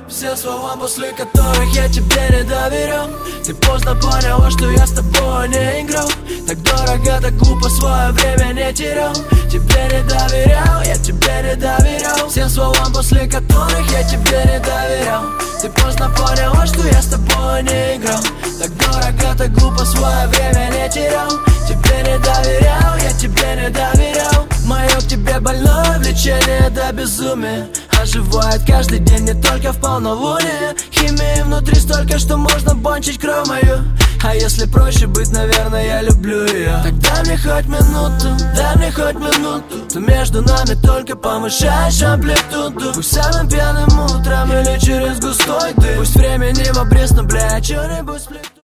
Все слова, после которых я тебе не доверял. Ты поздно поняла, что я с тобой не играл. Так дорого, так глупо, свое время не терял. Тебе не доверял, я тебе не доверял. Всем словам, после которых я тебе не доверял. Ты поздно поняла, что я с тобой не играл. Так дорого, так глупо, свое время не терял. Тебе не доверял, я тебе не доверял. Мое к тебе больное влечение до безумия оживает каждый день, не только в полнолуние. Химии внутри столько, что можно бончить кровь мою. А если проще быть, наверное, я люблю ее. Так дай мне хоть минуту, дай мне хоть минуту. То между нами только повышаешь амплитуду. Пусть самым пьяным утром или через густой дым. Пусть времени в обрез, но, бля, что-нибудь сплету.